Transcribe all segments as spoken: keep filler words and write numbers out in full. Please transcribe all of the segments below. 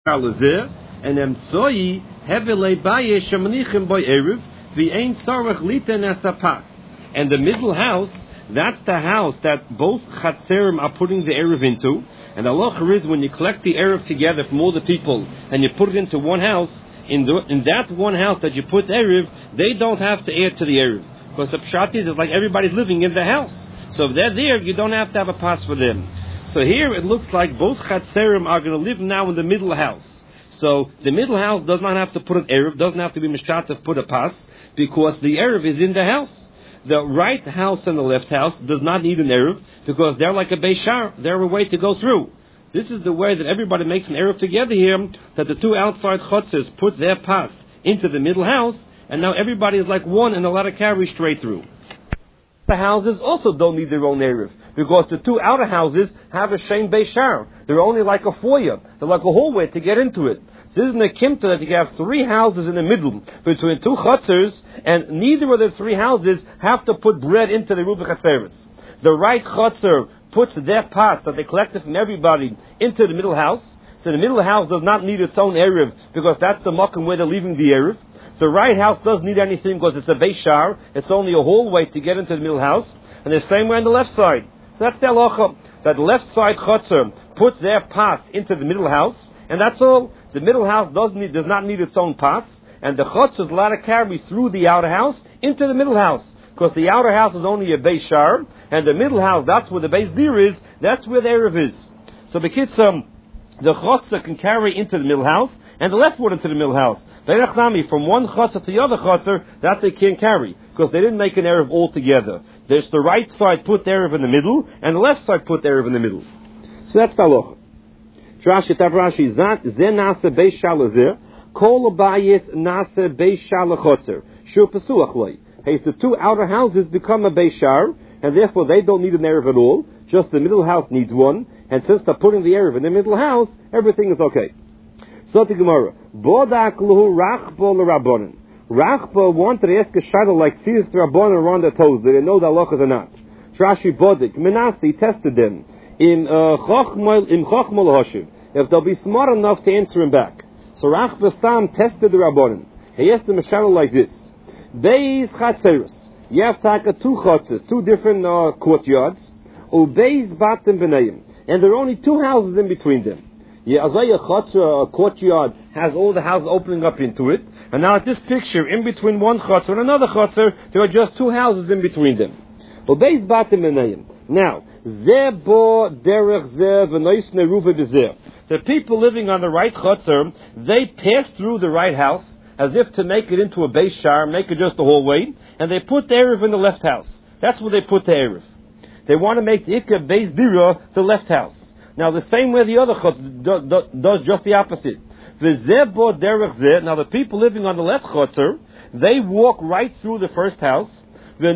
and emtsoi hevelei baye shemanichim by eruv v'ein sarach liten esapat. And the middle house, that's the house that both chatzerim are putting the eruv into. And the halacha is when you collect the eruv together from all the people and you put it into one house, in the, in that one house that you put eruv, they don't have to add to the eruv, because the pshat is it's like everybody's living in the house. So if they're there, you don't have to have a pass for them. So here it looks like both chatzerim are going to live now in the middle house. So the middle house does not have to put an eruv, doesn't have to be mishtatev put a pass, because the eruv is in the house. The right house and the left house does not need an eruv, because they're like a beishar, they're a way to go through. This is the way that everybody makes an eruv together here, that the two outside chutzes put their pass into the middle house, and now everybody is like one and allowed to carry straight through. The houses also don't need their own eruv, because the two outer houses have a shein beishar. They're only like a foyer. They're like a hallway to get into it. This is an akimta that you have three houses in the middle between two chutzers, and neither of the three houses have to put bread into the ruba chatzeres. The right chutzer puts their pass that they collected from everybody into the middle house. So the middle house does not need its own eruv, because that's the makom where they're leaving the eruv. The right house doesn't need anything because it's a beishar. It's only a hallway to get into the middle house. And the same way on the left side. So that's the halacha, that the left side chutzer puts their pass into the middle house, and that's all. The middle house does, need, does not need its own pass, and the chutzer is allowed to carry through the outer house into the middle house, because the outer house is only a beishar, and the middle house, that's where the beis dir is, that's where the eruv is. So the kids, um, the chutzer can carry into the middle house, and the left one into the middle house. From one chutzer to the other chutzer, that they can't carry, because they didn't make an eruv all together. There's the right side put the eruv in the middle, and the left side put the eruv in the middle. So that's the halacha. Rashi tav Rashi zat ze nase beis shalazir kol abayis nase beis shalachotzer shur pesuach loy. Hey, the two outer houses become a beishar, and therefore they don't need an eruv at all. Just the middle house needs one, and since they're putting the eruv in the middle house, everything is okay. So the Gemara, bodak luhu rachbo l'rabbonin. Rachbo wanted to ask a shadow like sees the rabbonin around their toes. They didn't know the halachas or not. Rashi bodik Menashe tested them in chochmal in chochmal hashiv, if they'll be smart enough to answer him back. So Rachbo Stam tested the rabbonin. He asked them a shadow like this: Beis chatzeres. You have to take two chatzes, two different uh, courtyards. Ubeis batim b'nayim, and there are only two houses in between them. Yeah, Azaya Chatzah, a courtyard, has all the houses opening up into it. And now at this picture, in between one Chatzah and another Chatzah, there are just two houses in between them. Now, the people living on the right Chatzah, they pass through the right house, as if to make it into a beishar, make it just a hallway, and they put the eruv in the left house. That's where they put the eruv. They want to make the ikka beis dira the left house. Now, the same way the other chutz do, do, does just the opposite. Now, the people living on the left chutzer, they walk right through the first house, and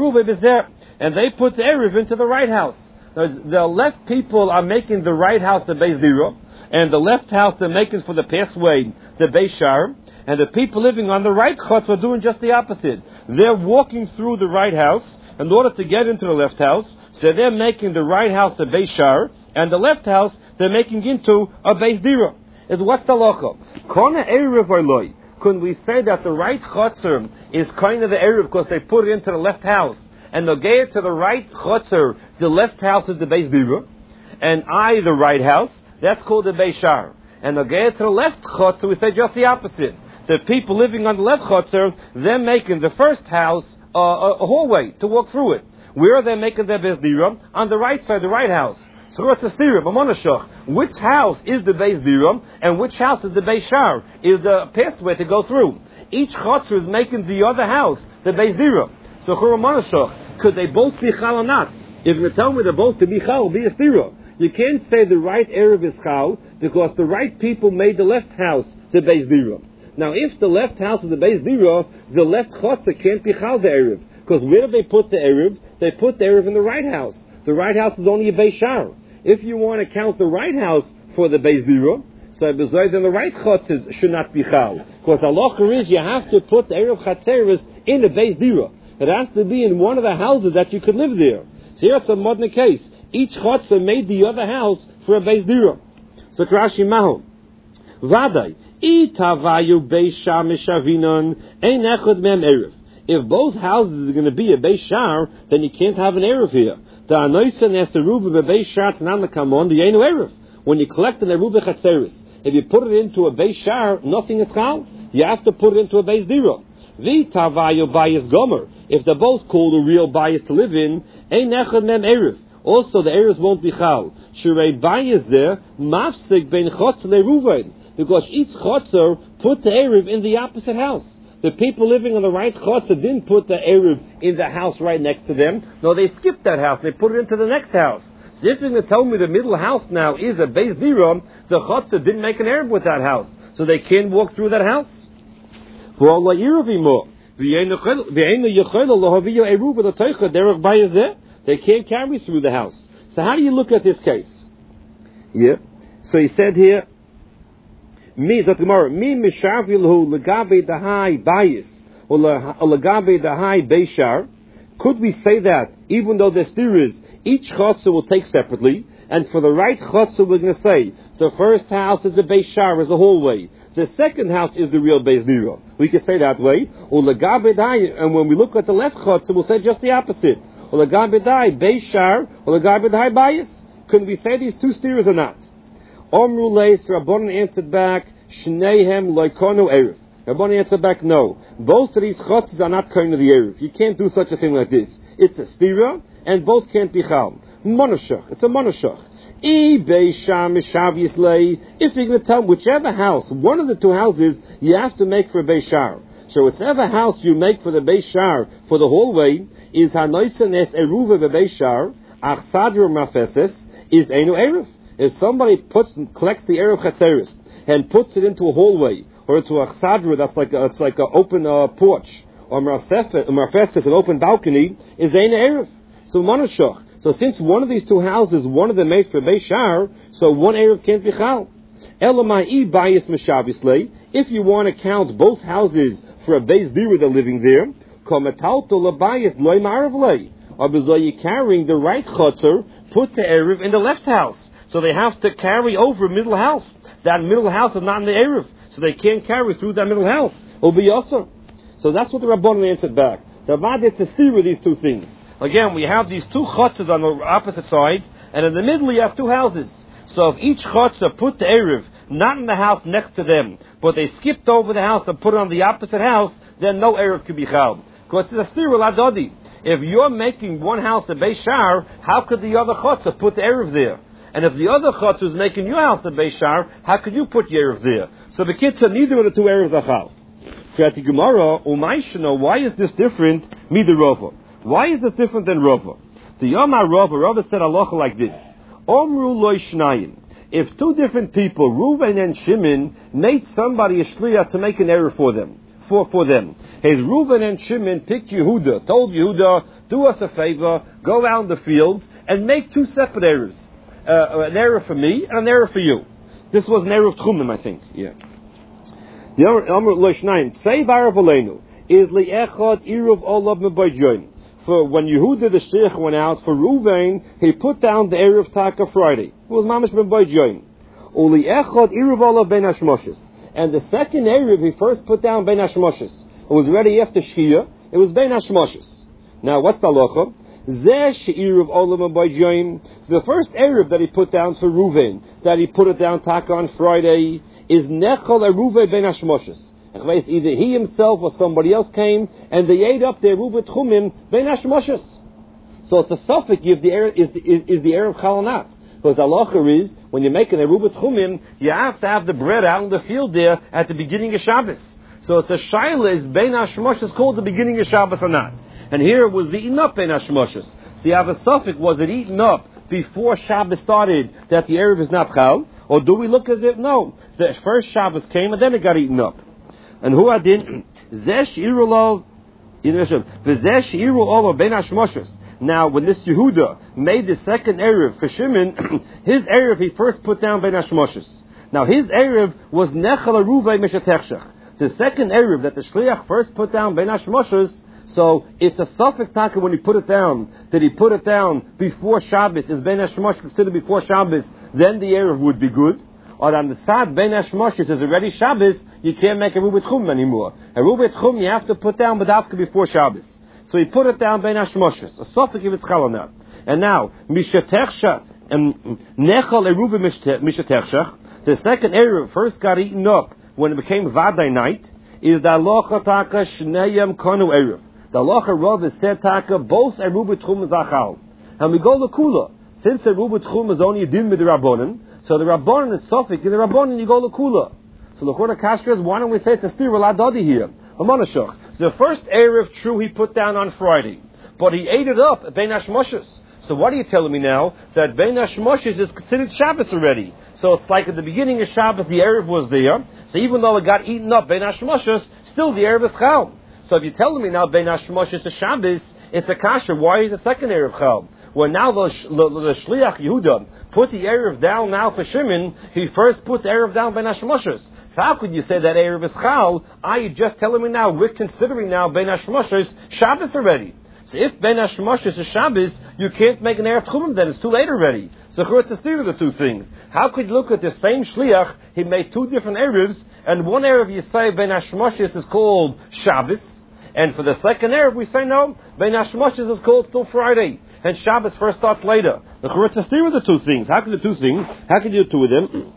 they put the eruv into the right house. Now, the left people are making the right house the beis dira, and the left house they're making for the passway the beishar, and the people living on the right chutz are doing just the opposite. They're walking through the right house in order to get into the left house, so they're making the right house a beishar, and the left house they're making into a beis dira. Is what's the halacha? Kona eruv or loy? Can we say that the right chutzer is kind of the eruv because they put it into the left house, and the gate to the right chutzer, the left house is the beis dira, and I the right house, that's called the beishar. And the gate to the left chutzer, we say just the opposite. The people living on the left chutzer, they're making the first house uh, a, a hallway to walk through it. Where are they making their beis dira? On the right side, the right house. So what's a stira? Which house is the beis dira and which house is the beishar? Is the pathway to go through? Each chotzer is making the other house the beis dira. So could they both be chal or not? If you tell me they're both to be chal, be a stira. You can't say the right eruv is chal because the right people made the left house the beis dira. Now, if the left house is the beis dira, the left chotzer can't be chal the eruv, because where do they put the eruv? They put the eruv in the right house. The right house is only a beishar. If you want to count the right house for the beis dira, so besides then the right chotzes should not be chal. Because the halacha is you have to put the eruv chatzeres in the beis dira. It has to be in one of the houses that you could live there. So here it's a modern case. Each chotzer made the other house for a beis dira. So Rashi Maho. Vadai. Itavayu Beishar Mishavinon Ein Echad Mem Erev. If both houses are going to be a Beishar, then you can't have an Erev here. The Anoisen has the Ruba Beishar Tanan Kamon, the Yenu Erev. When you collect an Eruba Chatzeris, if you put it into a Beishar, nothing is Chal. You have to put it into a Beis Dira. Vitavayu Bayis Gomer. If they're both called a real Bayis to live in, Ein Echad Mem Erev. Also, the Erev won't be Chal. Shirei Bayis there, Mafsik Ben Chotzer Leruvain. Because each Chotzer put the Erev in the opposite house. The people living on the right Chotzer didn't put the Erev in the house right next to them. No, they skipped that house. They put it into the next house. So if you're going to tell me the middle house now is a Beis Dira, the Chotzer didn't make an Erev with that house. So they can't walk through that house. They can't carry through the house. So how do you look at this case? Yeah. So he said here, me zot gemara, me mishavilhu legabe dahai bayis or legabe dahai beishar. Could we say that even though the steer is each chotzer will take separately, and for the right chotzer we're going to say the first house is a beishar, is a hallway. The second house is the real Beis Dira. We can say that way. Or legabe dahai, and when we look at the left chotzer, we'll say just the opposite. Or legabe dahai beishar or legabe dahai bayis. Couldn't we say these two steers or not? Omru leis, Rabbanan answered back, Shneihem loikono erev. Rabbanan answered back, no. Both of these chotzes are not kind of the erev. You can't do such a thing like this. It's a stira, and both can't be chal. Monoshach. It's a monoshach. If you're going to tell whichever house, one of the two houses, you have to make for a Beishar. So whichever house you make for the Beishar, for the hallway, is Hanoisanes Eruva Beishar, Achsadr Mafeses, is Einu Erev. If somebody puts collects the Erev Chatzeris and puts it into a hallway or into a chsadra, that's like a, it's like an open uh, porch, or marfestes, an open balcony, is ein erev. So manashach. So since one of these two houses, one of them made for Beishar, so one erev can't be chal. Elamai bayis meshavislei. If you want to count both houses for a Beis Dira that living there, kometalto labayis loy maravlei. Or because you're carrying the right chotzer, put the erev in the left house. So they have to carry over middle house. That middle house is not in the Erev. So they can't carry through that middle house. It'll be also. So that's what the Rabbanan answered back. The Avad is to see with these two things. Again, we have these two chotzes on the opposite sides, and in the middle you have two houses. So if each chotzer put the Erev not in the house next to them, but they skipped over the house and put it on the opposite house, then no Erev could be chal. Because it's a stirul adodi. If you're making one house a Beishar, how could the other chotzer put the Erev there? And if the other chotzer is making your house a Beishar, how could you put your Erev there? So the kids are neither of the two Erevs are chal. Krati Gemara, Umayshana, why is this different? Mida Rava. Why is this different than Rava? The Yomar Rava, Rava said halacha like this. Omru loy shnayim. If two different people, Reuven and Shimon, made somebody a shliach to make an Erev for them, for, for them. His Reuven and Shimon picked Yehuda, told Yehuda, do us a favor, go out in the fields and make two separate Erevs. Uh, an Erev for me and an Erev for you. This was an Erev Tchumim, I think. Yeah. The Amr Loishnayim Tzei Varav Aleinu is li'echad iruv olav mebayjoin. For when Yehuda the Shliach went out for Reuven, he put down the Erev Taka Friday. It was mamish mebayjoin. Uli'echad iruv olav ben hashmoshes. And the second Erev he first put down ben hashmoshes. It was ready after Shkia. It was ben hashmoshes. Now what's the halacha? The first Erev that he put down for Reuven, that he put it down Taka on Friday, is Nechal Eruve Ben Hashmoshes. Either he himself or somebody else came, and they ate up their Eruve Tchumim Ben Hashmoshes. So it's a suffix if the Erev is, is, is the Erev Chal or not. Because the halacha is, when you're making a Eruve Tchumim, you have to have the bread out in the field there at the beginning of Shabbos. So it's a shaila, is Ben Hashmoshes called the beginning of Shabbos or not? And here it was eaten up in Hashmoshes. So you have a suffix, was it eaten up before Shabbos started that the Erev is not chal? Or do we look as if, no, the first Shabbos came and then it got eaten up. And who adin? Zesh irulov, Zesh irulov ben Hashmoshes. Now, when this Yehuda made the second Erev for Shimon, his Erev he first put down ben Hashmoshes. Now, his Erev was Nechal Aruvei Meshatechshach. The second Erev that the Shliach first put down ben Hashmoshes, so it's a suffix taka when he put it down. Did he put it down before Shabbos? Is Ben Hashmosh considered before Shabbos? Then the Erev would be good. or on the side Ben Hashmoshes is already Shabbos, you can't make a Rubit Chum anymore. A Rubit Chum you have to put down Badavka before Shabbos. So he put it down Ben Hashmoshes. A Sofik if it's Chal or not. And now, Mishatechsha and Nechal Eruva Mishatechsha, the second Eruv first got eaten up when it became Vaday night, is the Alocha Taka Shneyam Konu Eruv. The Alocha Rav is said Taka, both Eruva Tchum Zachal. And we go to Kula. Since Eruva Tchum is only a din with the Rabbonim, so the Rabbonim is Sofik, in the Rabbonim you go to Kula. So the Chorda Kasher is, why don't we say it's a Stir Ladadi here? So the first Erev, true, he put down on Friday, but he ate it up at Ben Hashmoshes. So what are you telling me now? That Ben Hashmoshes is considered Shabbos already. So it's like at the beginning of Shabbos, the Erev was there. So even though it got eaten up, Ben Hashmoshes, still the Erev is Chal. So if you're telling me now Ben Hashmoshes is Shabbos, it's a kasher. Why is the second Erev Chal? Well, now the, the, the Shliach Yehuda put the Erev down now for Shimon. He first put the Erev down Ben Hashmoshes. So how could you say that Erev is Chal? Are you just telling me now, we're considering now Ben Hashmoshes Shabbos already. So if Ben Hashmoshes is Shabbos, you can't make an Erev Tchumim then, it's too late already. So it's a steer of the two things. How could you look at the same Shliach, he made two different Erevs, and one Erev you say Ben Hashmoshes is called Shabbos, and for the second Erev we say no, Ben Hashmoshes is called still Friday, and Shabbos first starts later. The it's a steer of the two things. How can the two things, how can you do two of them?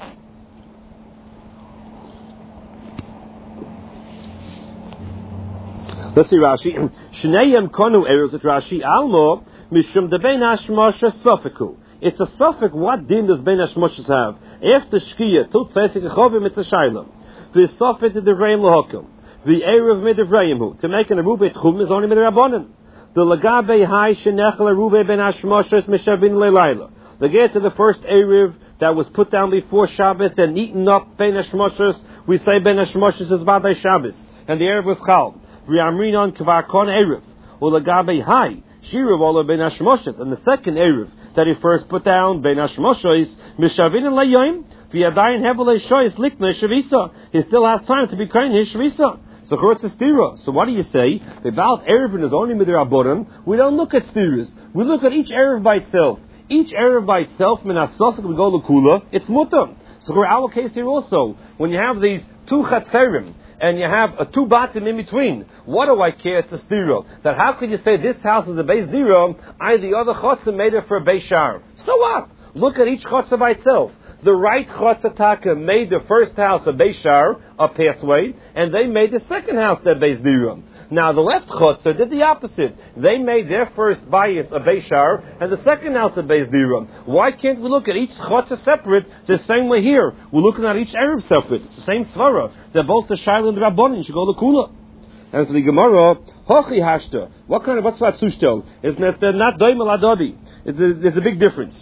Let's see Rashi. Shneyem konu eros at Rashi almo mishum de ben hashmoshes sofiku. It's a sofik. What din does ben hashmoshes have? After shkia tut fesik chovim it's a shaila. The sofik to the reim lahokim. The erev mid of reimu to make an arubet chum is only mid rabbanon. The lagabe hai shenechel arubet ben hashmoshes mishavin leilayla. They get to the first erev that was put down before Shabbos and eaten up ben hashmoshes. We say ben hashmoshes is vaday Shabbos, and the erev was chal. V'amrinon kvar kon erev ulagabe hai shirav ola ben hashmoshes, and the second erev that he first put down ben hashmoshes mishavin layim v'yadayin hevel shoyis likna shavisa. He still has time to be kind his shavisa. So churutz is stira. So what do you say about erevin is only midrabanan? We don't look at stiras. We look at each erev by itself. Each erev by itself minasofik we go lekula. It's mutam. So for our case here also, when you have these two chatzerim and you have a two batim in between, what do I care? It's a stira. That how could you say this house is a beis dira? I the other chotzer made it for a beis shar. So what? Look at each chotzer by itself. The right chotzer taka made the first house a beis shar, a passway, and they made the second house a beis dira. Now the left chotzer did the opposite. They made their first bias a beis shar and the second house a beis dira. Why can't we look at each chotzer separate the same way here? We're looking at each erev separate. It's the same svara. They're both the shaila and the rabbanim. Should go to kula. And to the Gemara, hochi hashta. What kind of what's that sushtel? It's not not doimel adodi. There's a big difference.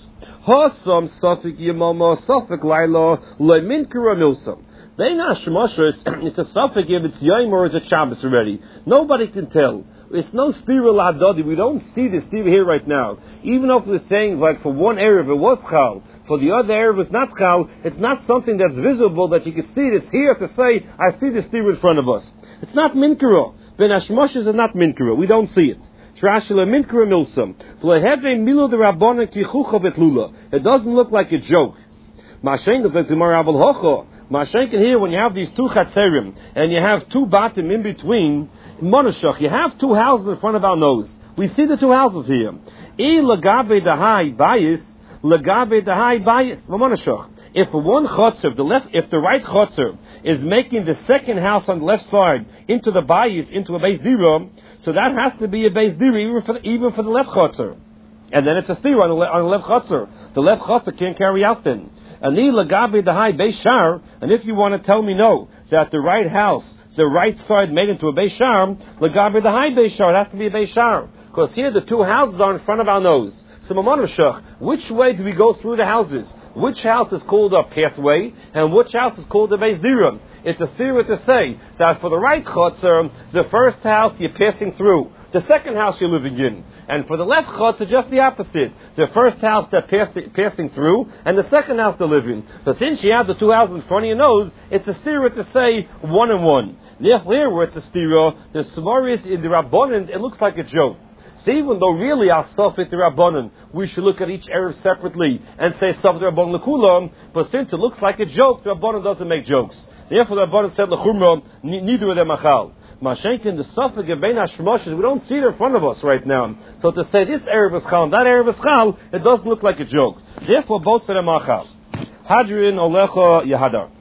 Hosam sofik yemama sofik laila leimin kura milsam. Bein hashmoshes, it's a suffix if it's Yom or is it Shabbos already. Nobody can tell. It's no stira l'hadadi. We don't see the stira here right now. Even if we're saying like for one erev it was chal, for the other erev it's not chal, it's not something that's visible that you can see. It's here to say, I see the stira in front of us. It's not minkara. Ben hashmoshes is not minkara. We don't see it. It doesn't look like a joke. Mashenkin here, when you have these two chatzerim and you have two batim in between, monashach, you have two houses in front of our nose. We see the two houses here. E lagabe dahai bayis, lagabe dahai bayis, monashach. If one chotzer, the left, if the right chotzer is making the second house on the left side into the bayis, into a beis dira, so that has to be a beis dira even for the, even for the left chotzer. And then it's a stira on the, on the left chotzer. The left chotzer can't carry out then. Ani lagabe the high beis shar, and if you want to tell me no, that the right house, the right side made into a beis shar, lagabe the high beis shar, it has to be a beis shar. Because here the two houses are in front of our nose. So mamonashach, which way do we go through the houses? Which house is called a pathway, and which house is called a beis dira? It's a theory to say that for the right chotzer, the first house you're passing through, the second house you're living in. And for the left chotzer, just the opposite. The first house they're pass- passing through, and the second house they're living. So since you have the two houses in front of your nose, it's a stira to say one and one. Therefore, where it's a stira, the svaris in the rabbanon, it looks like a joke. So even though really Asafit Rabbanan, we should look at each Erev separately and say Asafit Rabbanan Lekulam, but since it looks like a joke, the Rabbanan doesn't make jokes. Therefore the Rabbanan said Lechumra, neither of them Achal. Mashenkin, the Safik Gebein Hashmoshes, we don't see it in front of us right now. So to say this Erev is Chal and that Erev is Chal, it doesn't look like a joke. Therefore both of them Achal. Hadrin Olecha Yehadar.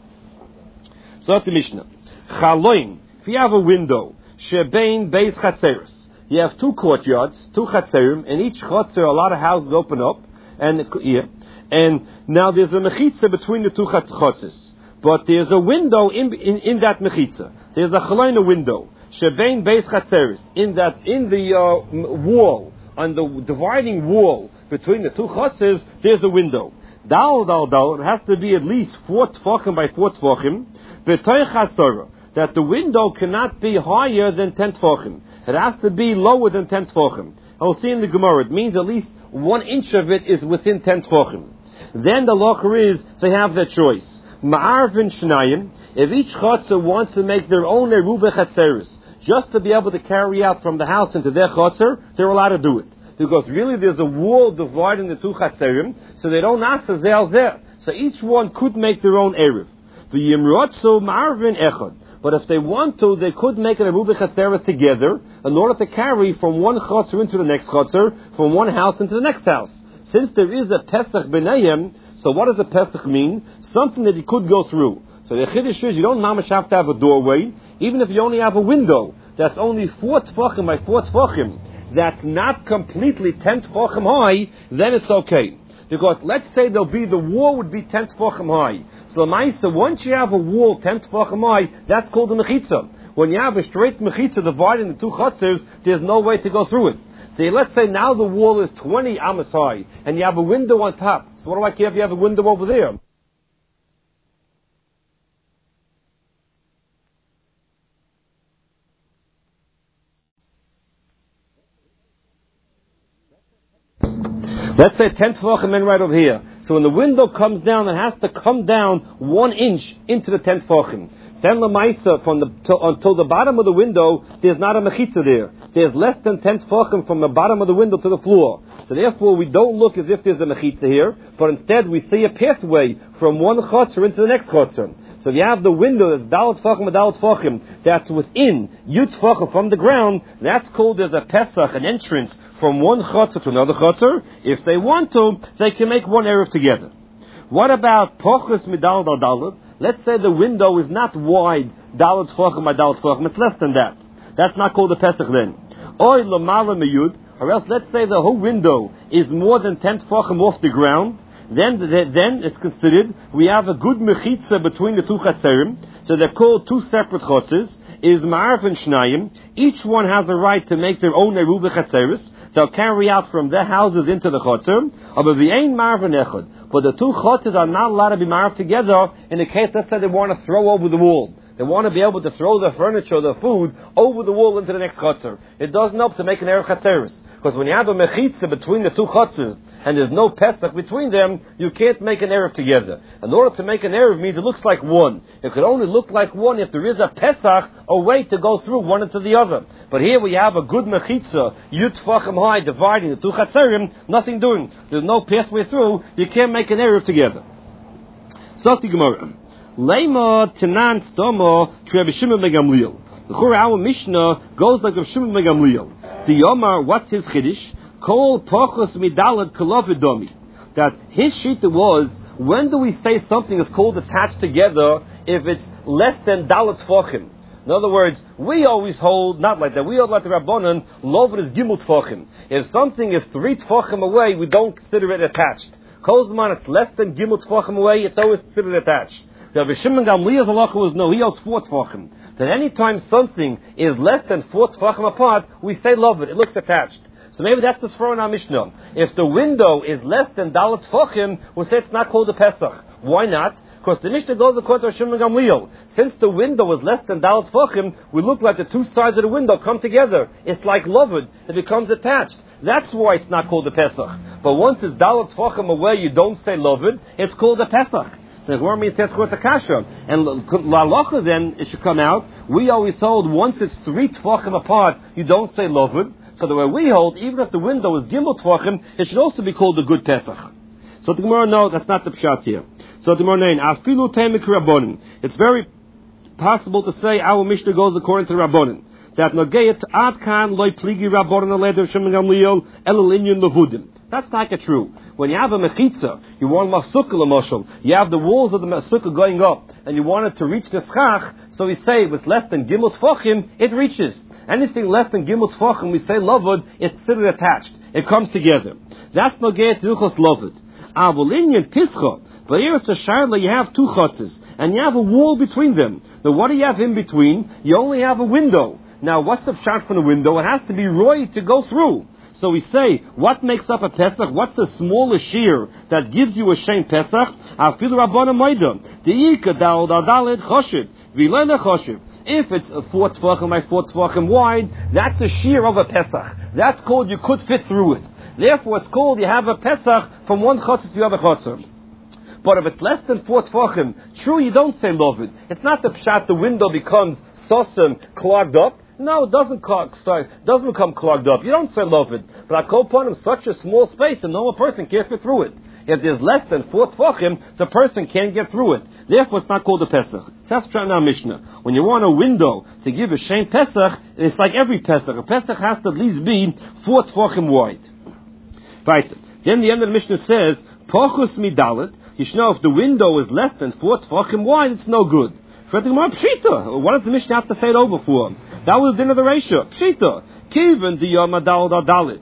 So that's the Mishnah. Chaloin, if you have a window, Shebein Beis Chatzeres. You have two courtyards, two chatzerim, and each chatzer, a lot of houses open up, and yeah, and now there's a mechitza between the two chatzers, but there's a window in in, in that mechitza. There's a chalaina window, shebein beis chatzeres, in that in the uh, wall, on the dividing wall between the two chatzers, there's a window. Dal dal dal, it has to be at least four tefachim by four tefachim. B'toich hasara, that the window cannot be higher than ten tefachim. It has to be lower than ten tefachim. I will see in the Gemara, it means at least one inch of it is within ten tefachim. Then the locher is, they have their choice. Ma'arvin shnayim, if each chotzer wants to make their own eruva chatzeres, just to be able to carry out from the house into their chotzer, they're allowed to do it. Because really there's a wall dividing the two chatzerim, so they don't ask the zel there. So each one could make their own eruv. The yimrotzu ma'arvin echad. But if they want to, they could make an Eruv Chatzeres together in order to carry from one chotzer into the next chotzer, from one house into the next house. Since there is a Pesach B'nayim, so what does a Pesach mean? Something that you could go through. So the Chiddush is you don't mamash have to have a doorway, even if you only have a window that's only four tefachim by four tefachim, that's not completely ten tefachim high, then it's okay. Because let's say there'll be, the wall would be ten tefachim high. So Lamaisa, once you have a wall ten tefachim high, that's called a mechitza. When you have a straight mechitza dividing the two chutzers, there's no way to go through it. So let's say now the wall is twenty amos high, and you have a window on top. So what do I care if you have a window over there? Let's say ten tefachim in right over here. So when the window comes down, it has to come down one inch into the ten tefachim. Then lemaisa from the to, until the bottom of the window, there's not a mechitza there. There's less than ten tefachim from the bottom of the window to the floor. So therefore, we don't look as if there's a mechitza here, but instead we see a pathway from one chotzer into the next chotzer. So if you have the window that's dalat tefachim and dalat tefachim, that's within yud tefachim from the ground, that's called as a pesach, an entrance from one chotzer to another chotzer. If they want to, they can make one erev together. What about pochus midal dal dalat? Let's say the window is not wide, dalat tefachim by dalat tefachim, it's less than that. That's not called a pesach then. Oy lamala meyud, or else let's say the whole window is more than ten tefachim off the ground. Then, then it's considered we have a good mechitza between the two chatzerim, so they're called two separate chotzers. Is ma'arf and shnayim. Each one has a right to make their own eruv chatzeres. They'll carry out from their houses into the chotzer. But the two chotzers are not allowed to be ma'arf together in the case, let's say they want to throw over the wall. They want to be able to throw the furniture, the food, over the wall into the next chotzer. It doesn't help to make an erev chatzeres. Because when you have a mechitza between the two chotzers, and there's no pesach between them, you can't make an erev together. In order to make an erev means it looks like one. It could only look like one if there is a pesach, a way to go through one into the other. But here we have a good mechitza, yud tefachim high, dividing the two chatzerim, nothing doing. There's no pathway through, you can't make an erev together. Soti Gemara. Leima tenan stomo Rabbi Shimon ben Gamliel. The Chur, our Mishnah goes like Rabbi Shimon ben Gamliel. The Yomar, what's his chiddush? Kol pochos midalad kolovidomi. That his shita was, when do we say something is called attached together if it's less than dalat tefachim? In other words, we always hold, not like that, we hold like the Rabbanan, lover is gimel tefachim. If something is three tefachim away, we don't consider it attached. Kol zman, it's less than gimel tefachim away, it's always considered attached. Rabbi Shimon Gamliel's halacha was no, he holds four tefachim. That any time something is less than four tefachim apart, we say love it, it looks attached. So maybe that's the svara in our Mishnah. If the window is less than dalat tefachim, we'll say it's not called a Pesach. Why not? Because the Mishnah goes according to Shimon Gamliel. Since the window is less than dalat tefachim, we look like the two sides of the window come together. It's like loved. It becomes attached. That's why it's not called a Pesach. But once it's dalat tefachim away, you don't say loved. It's called a Pesach. So the Gemara means that's called a kasha. And la locha then, it should come out. We always hold once it's three tefachim apart, you don't say loved. So the way we hold, even if the window is Gimel Tvachim, it should also be called a good Pesach. So the Gemara, no, that's not the pshat here. So the Gemara, Afilu Temek Rabbonim. It's very possible to say our Mishnah goes according to Rabbonim. That Nogayat Ad Kan Loi Pligi Rabbonim Aleder Shemon Gamliel Elul Inyan Levudim. That's not true. When you have a mechitza, you want masukah l'moshel, you have the walls of the masukah going up, and you want it to reach the schach, so we say with less than gimel tfachim, it reaches. Anything less than gimel tfachim, we say lavud, it's still attached. It comes together. That's Nogayat Hilchos Lavud. Avol Inyan Pischa. But here it's a sharla, you have two chutzes, and you have a wall between them. Now what do you have in between? You only have a window. Now what's the pshat from the window? It has to be roy to go through. So we say, what makes up a Pesach? What's the smallest shear that gives you a Shem Pesach? Afil Rabbana Maida. The Ika Dal Dalit Choshev. Vilena Choshev. If it's a four tefachim by four tefachim wide, that's a shear of a Pesach. That's called you could fit through it. Therefore it's called you have a Pesach from one chotzer to the other chotzer. But if it's less than four tefachim, true, you don't say Lovid. It's not the pshat the window becomes sosem clogged up. No, it doesn't clog, sorry, doesn't become clogged up. You don't say Lovid. But I call upon him such a small space and no person can't fit through it. If there's less than four tefachim, the person can't get through it. Therefore, it's not called a Pesach. That's trying our Mishnah. When you want a window to give a Shem Pesach, it's like every Pesach. A Pesach has to at least be four tefachim wide. Right. Then the end of the Mishnah says, Pochus midalit. You should know if the window is less than four tefachim wide, it's no good. For the Gemara Pshita. What does the Mishnah have to say it over for? That was the dinner of the ratio. Pshita. Kiven the Yamadal Dalit.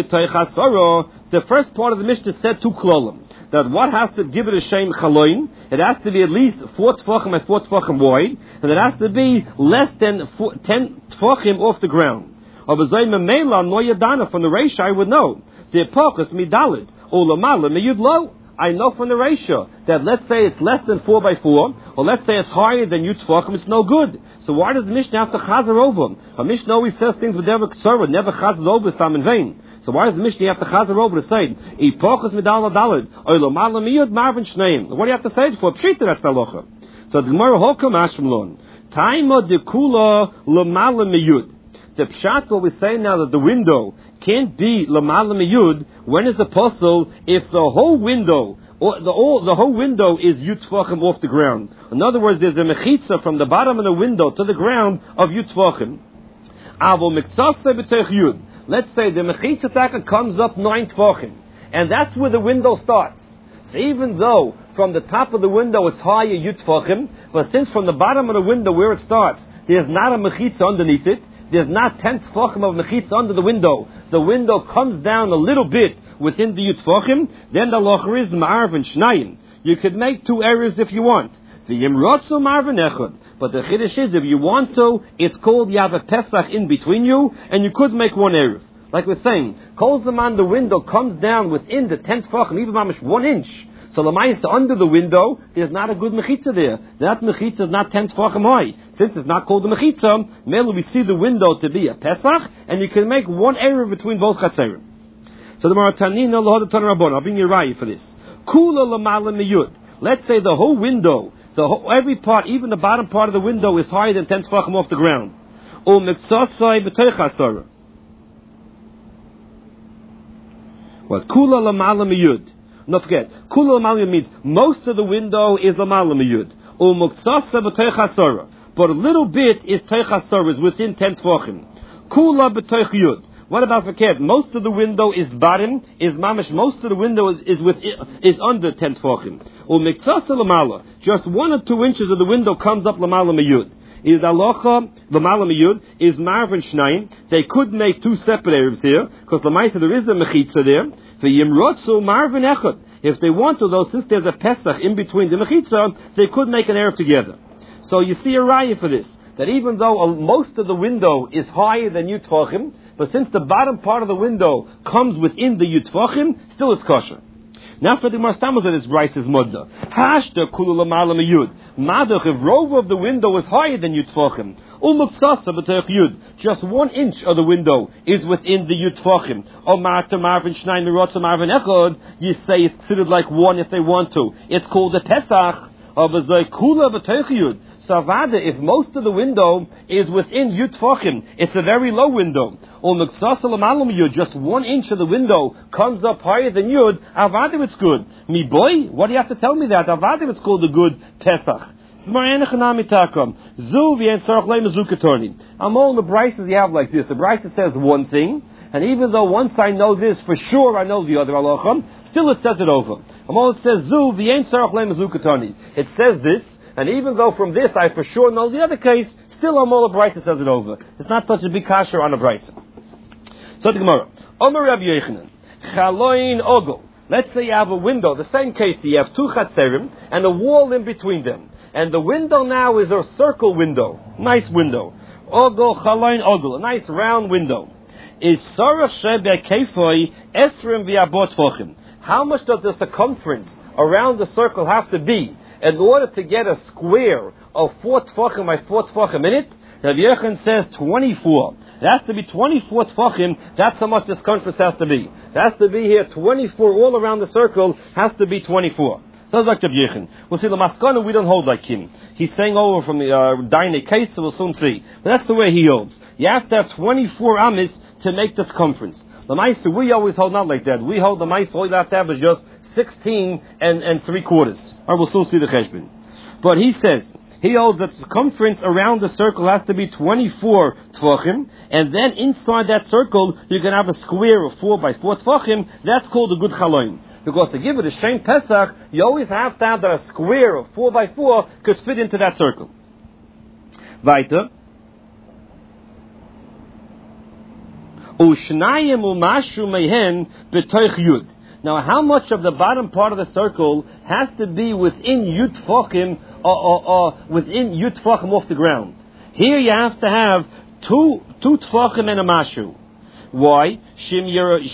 The first part of the Mishnah said two klolim. That what has to give it a shem chaloin? It has to be at least four tefachim and four tefachim wide, and it has to be less than four, ten tefachim off the ground. Of a zayim meila no yadana from the ratio I would know. The epochus midalid ulamala meyud lo. I know from the ratio that let's say it's less than four by four, or let's say it's higher than yud tefachim, it's no good. So why does the Mishnah have to chazer over? A Mishnah always says things with never k'tzara, never chazer over, stam in vain. So why does the Mishnah have to chazer over to say ipochus midal dalid or lomala miyud marvin shneim? What do you have to say it for? Pshita, that's the halacha. So the Gemara holkam ashram lon taima dekula lomala miyud. The pshat what we say now that the window can't be lamala miyud. When is the possible if the whole window or the all the whole window is yud tefachim off the ground? In other words, there's a mechitza from the bottom of the window to the ground of yud tefachim. Avol miktsase b'teich yud. Let's say the mechitza taka comes up nine tefachim, and that's where the window starts. So even though from the top of the window it's higher yud tefachim, but since from the bottom of the window where it starts there's not a mechitza underneath it, there's not ten tefachim of mechitza under the window. The window comes down a little bit within the yud tefachim. Then the locher is ma'arv and shnayim. You could make two errors if you want. The yimrotzu ma'arv and echad. But the chiddush is, if you want to, it's called you have a pesach in between you, and you could make one erev. Like we're saying, kol zaman the window comes down within the ten tefachim, even mamish one inch. So Lamaisa under the window, there's not a good mechitza there. That mechitza is not ten tefachim high. Since it's not called a mechitza, merely we see the window to be a pesach, and you can make one area between both chatzerim. So the Maratanina lohad tan rabon. I'll bring you right for this. Kula lamala miyud. Let's say the whole window, the whole, every part, even the bottom part of the window is higher than ten tefachim off the ground. O miktsasai b'toich hasara. What? Kula lamala miyud. Don't forget, kula lamala means most of the window is lamala miyud. O miktsasa b'toich hasara. But a little bit is teich hasara, is within ten tefachim. Kula b'toich yud. What about forget? Most of the window is bottom, is mamish. Most of the window is is with is under ten tefachim. Or miktsasa lamala, just one or two inches of the window comes up lamala miyud. Is alocha lamala miyud is marvin shnayim. They could make two separate erevs here because lamaisa there is a mechitza there. The yimrotzu marvin echad. If they want to, though, since there's a pesach in between the mechitza, they could make an erev together. So you see a raya for this, that even though most of the window is higher than yud tefachim, but since the bottom part of the window comes within the yud tefachim, still it's kosher. Now for the Gemara Stamos that it's Bryce's mudda. Hashta kulu lamala miyud. Madach if rova of the window is higher than yud tefachim. Umuksasa b'teich yud. Just one inch of the window is within the yud tefachim. O marta marvin shnayim mirotza marvin echad. You say it's considered like one if they want to. It's called a pesach of a zay kula b'teich yud. So avada, if most of the window is within yud tfachim, it's a very low window. Or yud, just one inch of the window comes up higher than yud, avada it's good. Mi boy, what do you have to tell me that? Avada it's called a good Pesach. I'm all in the Brises you have like this. The Brises says one thing, and even though once I know this for sure, I know the other halachah, still it says it over. It says Zu v'yein tzarach leim zukatoni. It says this, and even though from this I for sure know the other case, still Amol Brises says it over. It's not such a big kasher on a Brise. So the Gemara, Omer Rabbi Yochanan, Chaloin Ogel. Let's say you have a window, the same case, you have two chatzerim and a wall in between them. And the window now is a circle window. Nice window. Ogel, chaloin, ogel. A nice round window. Is sarach shebe kefoi esrim v'abot tfachim. How much does the circumference around the circle have to be in order to get a square of four tfachim by four tfachim in it? Rabbi Yochanan says twenty-four. It has to be twenty-four tfachim. That's how much the circumference has to be. It has to be here twenty-four all around the circle. Has to be twenty-four. So it's like Rabbi Yochanan. We'll see the maskana. We don't hold like him. He's saying over from the uh, Daine case, so we'll soon see. But that's the way he holds. You have to have twenty-four amis to make the circumference. The Maisa, we always hold not like that. We hold the Maisa, all you have to have is just sixteen and, and three quarters. Or we'll soon see the cheshbon. But he says, he holds that the circumference around the circle has to be twenty-four tfachim, and then inside that circle, you can have a square of four by four tfachim. That's called a good chaloim. Because to give it a Shem Pesach, you always have to have that a square of four by four could fit into that circle. Weiter. Ushnayim umashu mehen b'toich yud. Now, how much of the bottom part of the circle has to be within yud tfachim, or, or, or within yud tfachim off the ground? Here you have to have two two tfachim and a mashu. Why? Shim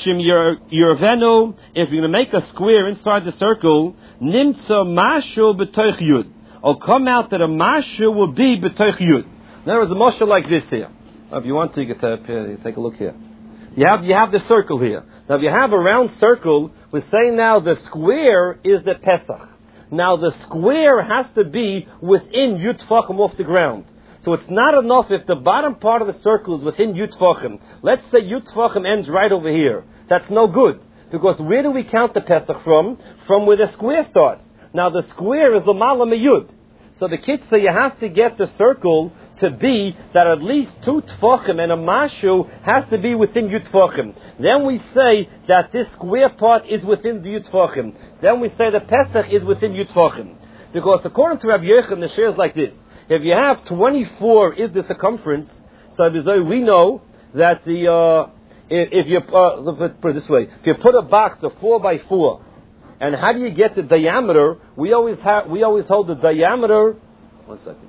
Yervenu, if you're going to make a square inside the circle, Nimtza Mashu B'toich Yud. Or come out that a Mashu will be B'toich Yud. There is a Mashu like this here. If you want to, you can take a look here. You have, you have the circle here. Now if you have a round circle, we're saying now the square is the Pesach. Now the square has to be within Yud Tfachim off the ground. So it's not enough if the bottom part of the circle is within Yud Tfachim. Let's say Yud Tfachim ends right over here. That's no good. Because where do we count the Pesach from? From where the square starts. Now the square is the Mala Meyud. So the kids say you have to get the circle to be that at least two Tfachim and a Mashu has to be within Yud Tfachim. Then we say that this square part is within the Yud Tfachim. Then we say the Pesach is within Yud Tfachim. Because according to Rabbi Yochanan, the share is like this. If you have twenty-four is the circumference, so we know that the uh, if, if you uh, put it this way, if you put a box of four by four, and how do you get the diameter? We always have we always hold the diameter. One second.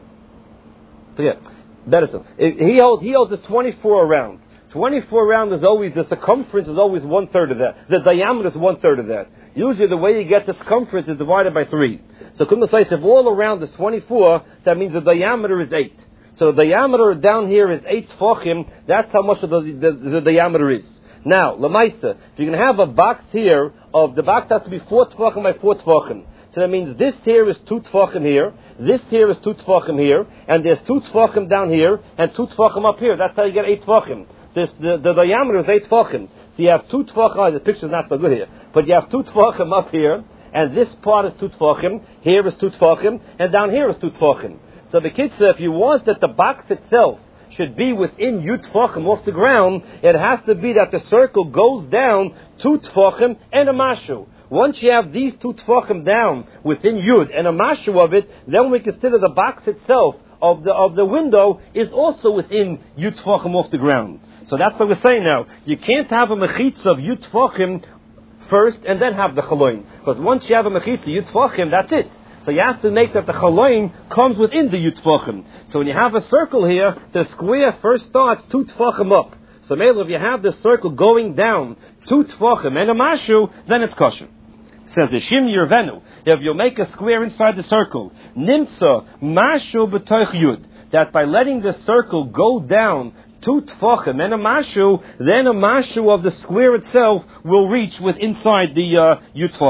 Forget. Better so. He holds he holds this twenty-four around. twenty-four around is always the circumference is always one third of that. The diameter is one third of that. Usually the way you get the circumference is divided by three. So Kumma says if all around is twenty-four, that means the diameter is eight. So the diameter down here is eight tfachim. That's how much of the, the, the diameter is. Now, Lamaisa, if you're going to have a box here, of the box has to be four tfachim by four tfachim. So that means this here is two tfachim here, this here is two tfachim here, and there's two tfachim down here, and two tfachim up here. That's how you get eight tfachim. This, the, the diameter is eight tfachim. So you have two tfachim, oh, the picture's not so good here, but you have two tfachim up here, and this part is two tfachim, here is two tfachim, and down here is two tfachim. So the kids say, if you want that the box itself should be within yud tfachim off the ground, it has to be that the circle goes down two tfachim and a mashu. Once you have these two tfachim down within yud and a mashu of it, then we consider the box itself of the of the window is also within yud tfachim off the ground. So that's what we're saying now. You can't have a mechitza of yud tfachim first and then have the chaloim. Because once you have a mechitza yud tfachim, that's it. So you have to make that the chaloim comes within the yud tfachim. So when you have a circle here, the square first starts two tfachim up. So maybe if you have the circle going down two tfachim and a mashu, then it's kosher. It says the shim yervenu. If you make a square inside the circle, nimtza mashu b'toich yud, that by letting the circle go down two tfachim and a mashu, then a mashu of the square itself will reach with inside the uh, yud tfachim.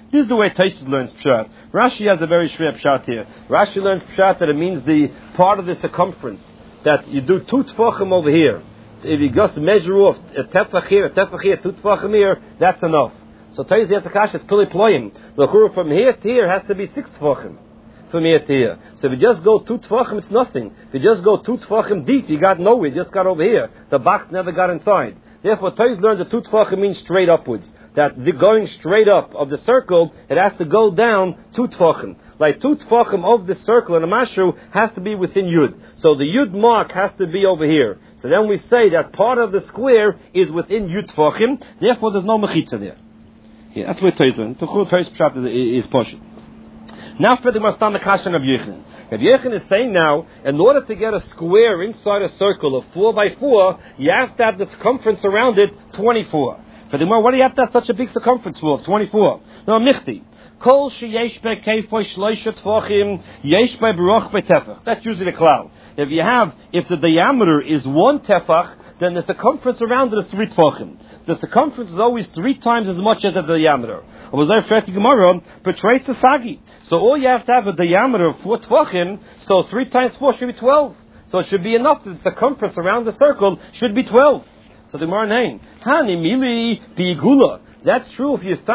This is the way Taisus learns Pshat. Rashi has a very shver Pshat here. Rashi learns Pshat that it means the part of the circumference, that you do two tefachim over here. If you just measure off a tefach here, a tefach here, two tefachim here, that's enough. So Taisus Yatzakash is pili ployim. The churah from here to here has to be six tefachim. From here to here. So if you just go two tefachim, it's nothing. If you just go two tefachim deep, you got nowhere, you just got over here. The box never got inside. Therefore, Taisus learns that two tefachim means straight upwards. That the going straight up of the circle, it has to go down two tefachim. Like two tefachim of the circle in a mashu has to be within Yud. So the Yud mark has to be over here. So then we say that part of the square is within Yud tefachim. Therefore, there's no mechitza there. Yeah, that's where Taisus learns. Taisus Pshat is, is poshut. Now for the Mastam Kashan of Yechon. Rabbi Yechon is saying now, in order to get a square inside a circle of four by four, you have to have the circumference around it twenty-four. For the more, what do you have to have such a big circumference for? twenty-four. Now, Michti. Kol sheyesh be keifoy shloisha tefachim, yesh be baruch be tefach. That's usually the cloud. If you have, if the diameter is one tefach, then the circumference around it is three tefachim. The circumference is always three times as much as the diameter. I was there for Gemara, portrays the sagi. So all you have to have a diameter of four tefachim, so three times four should be twelve. So it should be enough that the circumference around the circle should be twelve. So the Gemara name, Hani mili biigula. That's true if you start